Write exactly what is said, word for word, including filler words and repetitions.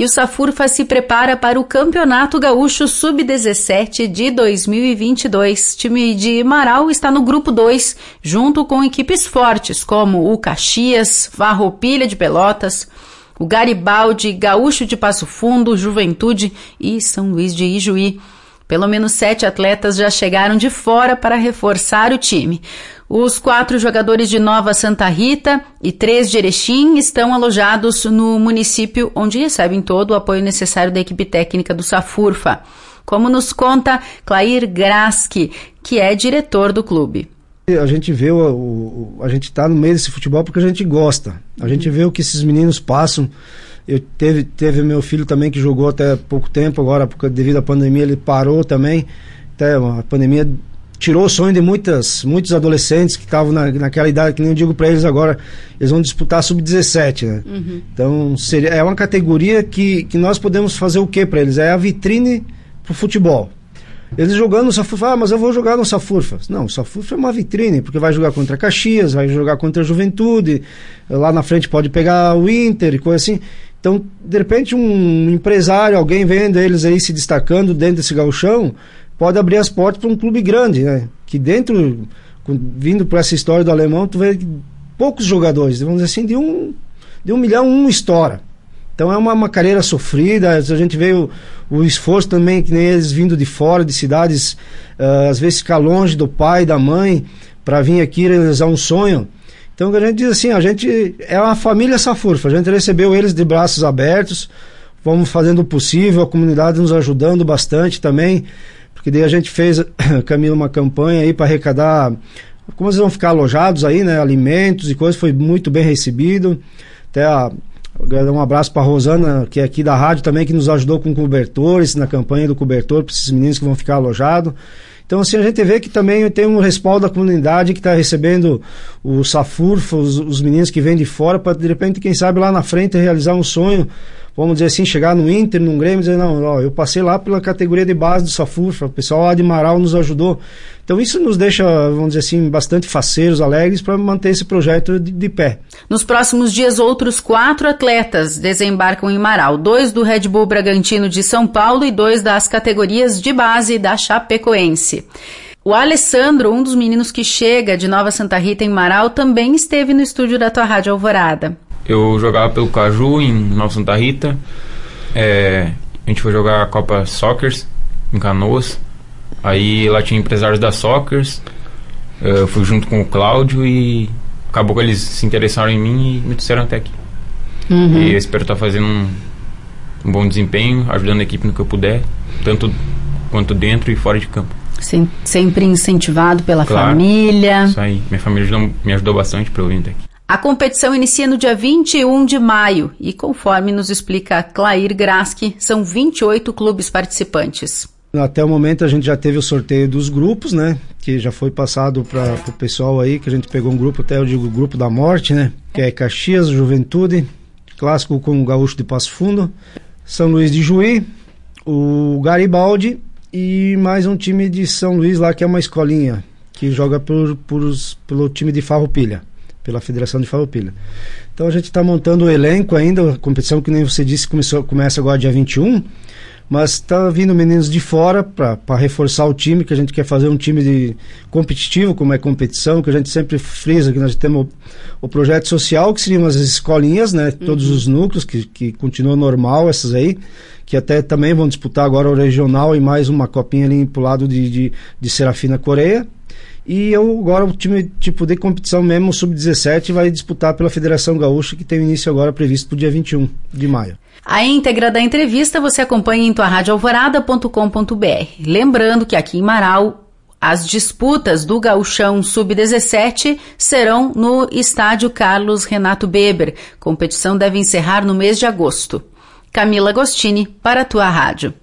E o Safurfa se prepara para o Campeonato Gaúcho sub dezessete de dois mil e vinte e dois. O time de Marau está no grupo dois, junto com equipes fortes como o Caxias, Farroupilha de Pelotas, o Garibaldi, Gaúcho de Passo Fundo, Juventude e São Luís de Ijuí. Pelo menos sete atletas já chegaram de fora para reforçar o time. Os quatro jogadores de Nova Santa Rita e três de Erechim estão alojados no município, onde recebem todo o apoio necessário da equipe técnica do Safurfa, como nos conta Clair Graski, que é diretor do clube. A gente vê, o, o, a gente está no meio desse futebol porque a gente gosta. A gente vê o que esses meninos passam. Eu teve, teve meu filho também que jogou até pouco tempo, agora porque devido à pandemia ele parou também. Até a pandemia tirou o sonho de muitas, muitos adolescentes que estavam na, naquela idade, que nem eu digo para eles agora, eles vão disputar sub dezessete, né? Uhum. Então seria, é uma categoria que, que nós podemos fazer o que para eles? É a vitrine pro futebol. Eles jogando no Safurfa, ah, mas eu vou jogar no Safurfa. Não, o Safurfa é uma vitrine, porque vai jogar contra Caxias, vai jogar contra a Juventude, lá na frente pode pegar o Inter e coisa assim. Então, de repente, um empresário, alguém vendo eles aí se destacando dentro desse gauchão, pode abrir as portas para um clube grande, né? Que dentro, vindo para essa história do alemão, tu vê poucos jogadores, vamos dizer assim, de um, de um milhão, um estoura. Então é uma, uma carreira sofrida, a gente vê o, o esforço também, que nem eles vindo de fora, de cidades, uh, às vezes ficar longe do pai, da mãe, para vir aqui realizar um sonho. Então a gente diz assim, a gente é uma família Safurfa, a gente recebeu eles de braços abertos, vamos fazendo o possível, a comunidade nos ajudando bastante também, porque daí a gente fez, Camila, uma campanha aí para arrecadar, como eles vão ficar alojados aí, né, alimentos e coisas, foi muito bem recebido, até a um abraço para a Rosana, que é aqui da rádio também, que nos ajudou com cobertores, na campanha do cobertor, para esses meninos que vão ficar alojados. Então, assim, a gente vê que também tem um respaldo da comunidade que está recebendo o Safurfa, os, os meninos que vêm de fora, para de repente, quem sabe, lá na frente realizar um sonho, vamos dizer assim, chegar no Inter, num Grêmio, e dizer, não, ó, eu passei lá pela categoria de base do Safurfa, o pessoal lá de Marau nos ajudou. Então isso nos deixa, vamos dizer assim, bastante faceiros, alegres para manter esse projeto de, de pé. Nos próximos dias, outros quatro atletas desembarcam em Marau, dois do Red Bull Bragantino de São Paulo e dois das categorias de base da Chapecoense. O Alessandro, um dos meninos que chega de Nova Santa Rita em Marau, também esteve no estúdio da tua Rádio Alvorada. Eu jogava pelo Caju em Nova Santa Rita, é, a gente foi jogar a Copa Soccers em Canoas, aí lá tinha empresários da Soccers, eu fui junto com o Cláudio e acabou que eles se interessaram em mim e me trouxeram até aqui. Uhum. E eu espero estar fazendo um, um bom desempenho, ajudando a equipe no que eu puder, tanto quanto dentro e fora de campo. Sim, sempre incentivado pela claro, família. Isso aí, minha família ajudou, me ajudou bastante para eu vir até aqui. A competição inicia no dia vinte e um de maio e, conforme nos explica Clair Graski, são vinte e oito clubes participantes. Até o momento a gente já teve o sorteio dos grupos, né? Que já foi passado para o pessoal aí, que a gente pegou um grupo, até eu digo grupo da morte, né? Que é Caxias, Juventude, clássico com o Gaúcho de Passo Fundo, São Luís de Juí, o Garibaldi e mais um time de São Luís lá, que é uma escolinha, que joga por, por os, pelo time de Farroupilha, pela Federação de Farroupilha. Então a gente está montando o elenco ainda, a competição, que nem você disse, começou, começa agora dia vinte e um, mas está vindo meninos de fora para reforçar o time, que a gente quer fazer um time de competitivo, como é competição, que a gente sempre frisa, que nós temos o, o projeto social, que seriam as escolinhas, né, uhum. Todos os núcleos, que, que continuam normal, essas aí, que até também vão disputar agora o regional e mais uma copinha ali pro lado de, de, de Serafina Coreia. E eu, agora o time tipo de competição mesmo, o sub dezessete, vai disputar pela Federação Gaúcha, que tem início agora previsto para o dia vinte e um de maio. A íntegra da entrevista você acompanha em tua rádio alvorada ponto com ponto b r. Lembrando que aqui em Marau, as disputas do Gauchão sub dezessete serão no estádio Carlos Renato Beber. Competição deve encerrar no mês de agosto. Camila Agostini, para a tua rádio.